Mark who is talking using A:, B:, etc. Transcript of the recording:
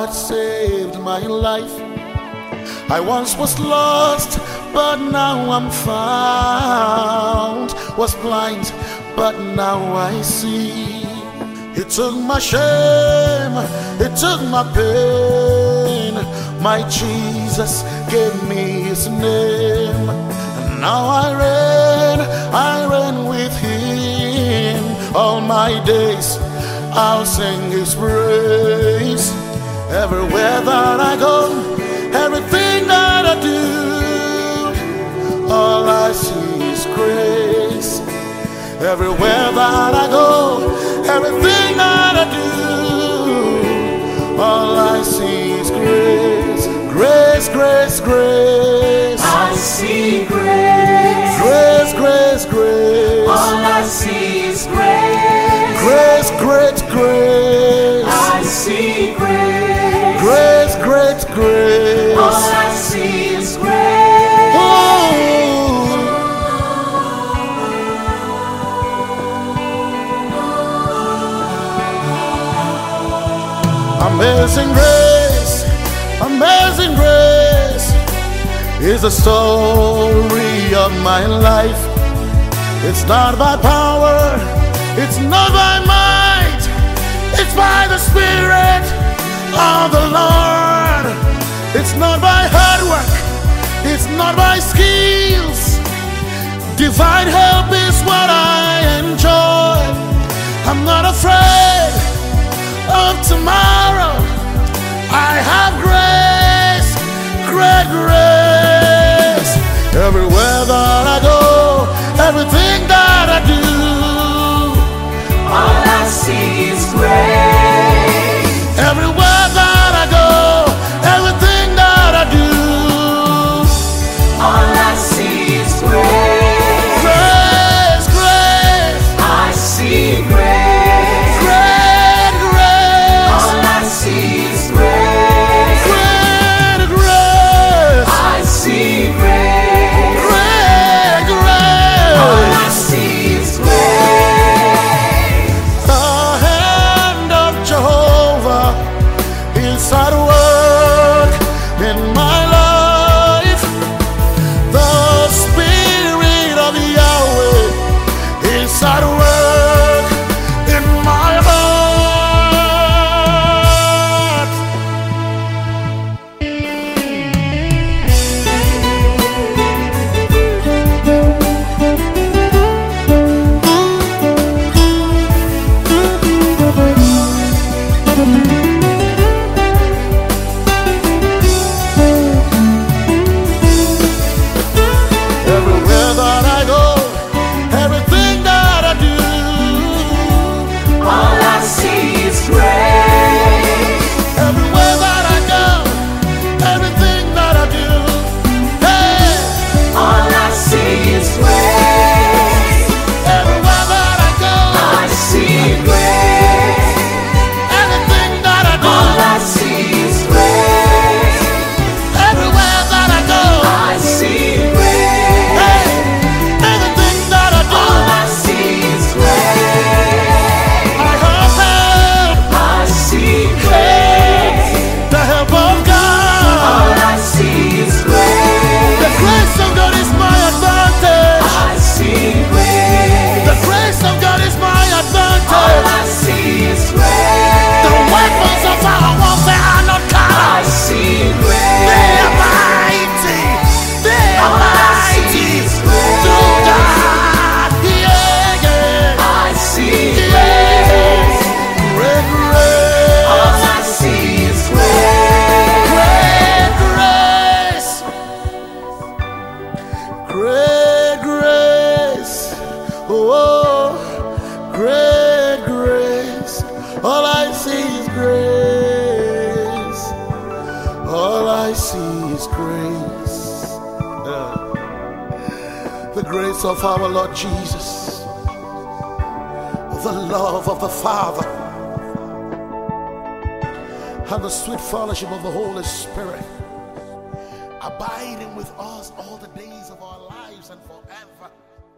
A: that saved my life. I once was lost, but now I'm found. Was blind, but now I see. He took my shame, he took my pain. My Jesus gave me his name. And now I reign with him. All my days I'll sing his praise. Everywhere that I go, everything that I do, all I see is grace. Everywhere that I go, everything that I do, all I see is grace. Grace, grace, grace.
B: I see grace.
A: Grace, grace, grace.
B: All I see is grace.
A: Grace, great grace.
B: I see grace.
A: Grace, great grace.
B: All I see is grace.
A: Oh. Amazing grace, amazing grace is the story of my life. It's not by power, it's not by might, it's by the Spirit of the Lord. It's not by hard work, it's not by skills. Divine help is what I enjoy. I'm not afraid of tomorrow. I have grace, great grace. Everywhere that I go, everything that I do,
B: all I see is grace.
A: everywhere that I go, everything that I do,
B: all I see is grace.
A: grace, grace.
B: I see grace.
A: Great grace.
B: All I see is grace.
A: Great grace.
B: I see grace.
A: Great
B: All
A: grace.
B: I see is grace.
A: The hand of Jehovah is at work in my life. The Spirit of Yahweh is at work in my heart. Everywhere that I go, everything that I do,
B: All I see is grace.
A: everywhere that I go, everything that I do, hey,
B: All I see is grace.
A: everywhere that I go,
B: I see grace.
A: everything that I do,
B: All I see is grace.
A: everywhere that I go,
B: I see grace.
A: hey, everything that I do,
B: All I see is grace.
A: I have help,
B: I see grace.
A: the help of God.
B: All I see is grace.
A: The grace of God is my advantage.
B: I see grace.
A: The grace of God is my
B: All
A: advantage.
B: I see is grace.
A: The weapons of our warfare are not
B: I
A: carnal.
B: see
A: They
B: grace.
A: are mighty. They are
B: All I see
A: mighty.
B: is grace.
A: Through God. Yeah, yeah.
B: I see
A: Yeah.
B: grace.
A: Great
B: All
A: grace.
B: I see is grace.
A: Great grace. Great grace. Oh, great grace. All I see is grace. All I see is grace. The grace of our Lord Jesus, the love of the Father, and the sweet fellowship of the Holy Spirit abiding with us all the days of our lives and forever.